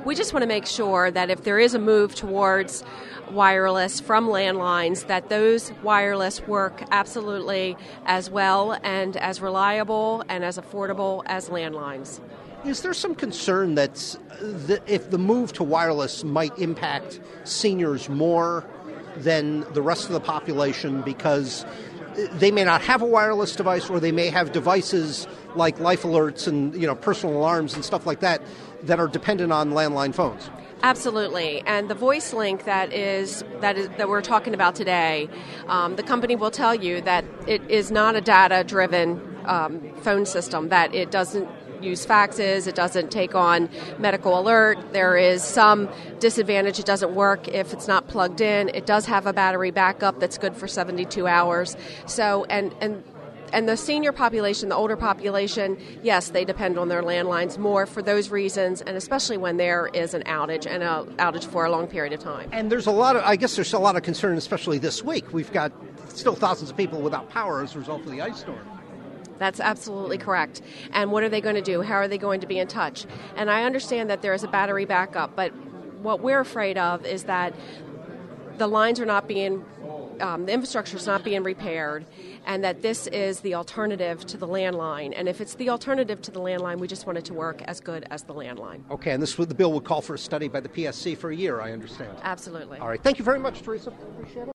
we just want to make sure that if there is a move towards wireless from landlines, that those wireless work absolutely as well and as reliable and as affordable as landlines. Is there some concern that if the move to wireless might impact seniors more than the rest of the population because they may not have a wireless device, or they may have devices like life alerts and personal alarms and stuff like that that are dependent on landline phones? Absolutely, and the voice link that we're talking about today, the company will tell you that it is not a data-driven phone system, that it doesn't use faxes, it doesn't take on medical alert. There is some disadvantage. It doesn't work if it's not plugged in. It does have a battery backup that's good for 72 hours. So, and the senior population, the older population, yes, they depend on their landlines more for those reasons, and especially when there is an outage, and an outage for a long period of time. And there's a lot of concern, especially this week. We've got still thousands of people without power as a result of the ice storm. That's absolutely correct. And what are they going to do? How are they going to be in touch? And I understand that there is a battery backup, but what we're afraid of is that the lines are not being, the infrastructure is not being repaired, and that this is the alternative to the landline. And if it's the alternative to the landline, we just want it to work as good as the landline. Okay, and the bill would call for a study by the PSC for a year, I understand. Absolutely. All right, thank you very much, Teresa. Appreciate it.